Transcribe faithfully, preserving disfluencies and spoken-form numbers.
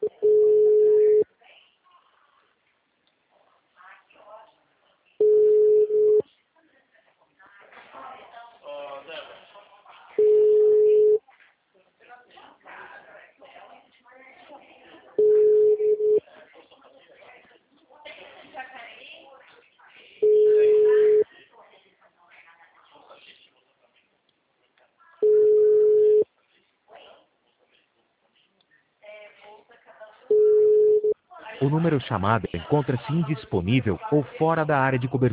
O número chamado encontra-se indisponível ou fora da área de cobertura.